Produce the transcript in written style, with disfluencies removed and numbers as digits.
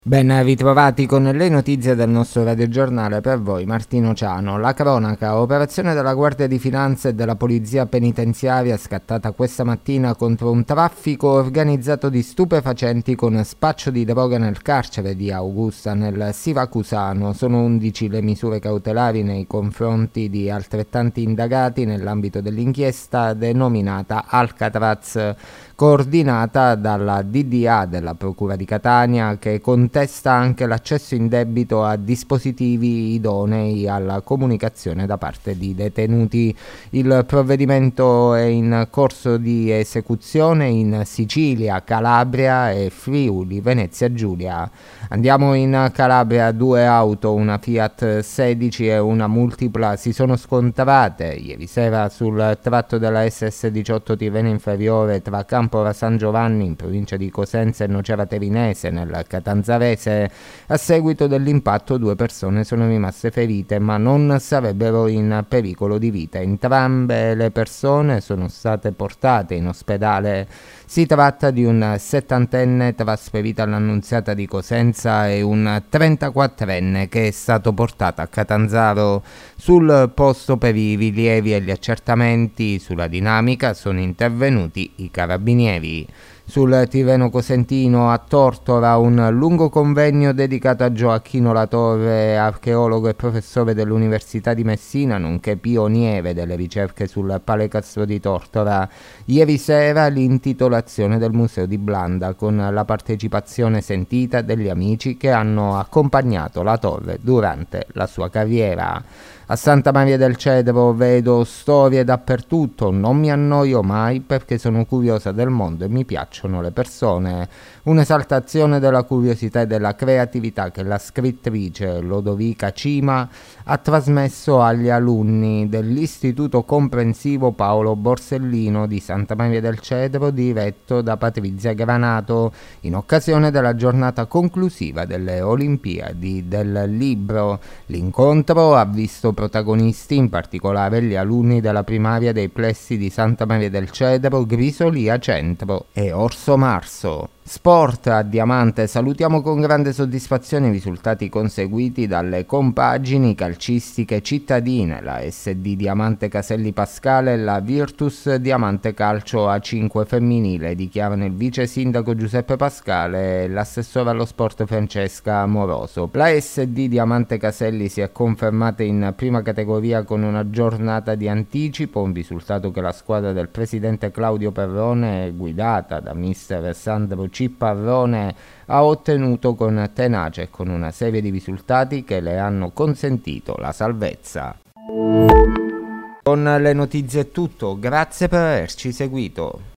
Ben ritrovati con le notizie del nostro radiogiornale, per voi Martino Ciano. La cronaca: operazione della Guardia di Finanza e della Polizia Penitenziaria scattata questa mattina contro un traffico organizzato di stupefacenti con spaccio di droga nel carcere di Augusta nel Siracusano. Sono 11 le misure cautelari nei confronti di altrettanti indagati nell'ambito dell'inchiesta denominata Alcatraz, coordinata dalla DDA della Procura di Catania, che contesta anche l'accesso indebito a dispositivi idonei alla comunicazione da parte di detenuti. Il provvedimento è in corso di esecuzione in Sicilia, Calabria e Friuli Venezia Giulia. Andiamo in Calabria. 2 auto, una Fiat 16 e una Multipla, si sono scontrate ieri sera sul tratto della SS18 Tirreno Inferiore tra Campora San Giovanni in provincia di Cosenza e Nocera Terinese nel Catanzarese. A seguito dell'impatto 2 persone sono rimaste ferite, ma non sarebbero in pericolo di vita. Entrambe le persone sono state portate in ospedale. Si tratta di un 70enne trasferito all'Annunziata di Cosenza e un 34enne che è stato portato a Catanzaro. Sul posto, per i rilievi e gli accertamenti sulla dinamica, sono intervenuti i carabinieri. Sul Tirreno Cosentino, a Tortora, un lungo convegno dedicato a Gioacchino Latorre, archeologo e professore dell'Università di Messina, nonché pioniere delle ricerche sul Palecastro di Tortora. Ieri sera l'intitolazione del Museo di Blanda, con la partecipazione sentita degli amici che hanno accompagnato Latorre durante la sua carriera. A Santa Maria del Cedro vedo storie dappertutto, non mi annoio mai perché sono curiosa del mondo e mi piacciono le persone. Un'esaltazione della curiosità e della creatività che la scrittrice Lodovica Cima ha trasmesso agli alunni dell'Istituto Comprensivo Paolo Borsellino di Santa Maria del Cedro, diretto da Patrizia Granato, in occasione della giornata conclusiva delle Olimpiadi del Libro. L'incontro ha visto protagonisti in particolare gli alunni della primaria dei plessi di Santa Maria del Cedro, Grisolia Centro e Orso Marso. Sport a Diamante. Salutiamo con grande soddisfazione i risultati conseguiti dalle compagini calcistiche cittadine, la SD Diamante Caselli Pascale e la Virtus Diamante Calcio A5 femminile, dichiarano il vice sindaco Giuseppe Pascale e l'assessore allo sport Francesca Amoroso. La SD Diamante Caselli si è confermata in prima categoria con una giornata di anticipo, un risultato che la squadra del presidente Claudio Perrone, guidata da mister Sandro Cipparrone, ha ottenuto con tenacia e con una serie di risultati che le hanno consentito la salvezza. Con le notizie è tutto, grazie per averci seguito.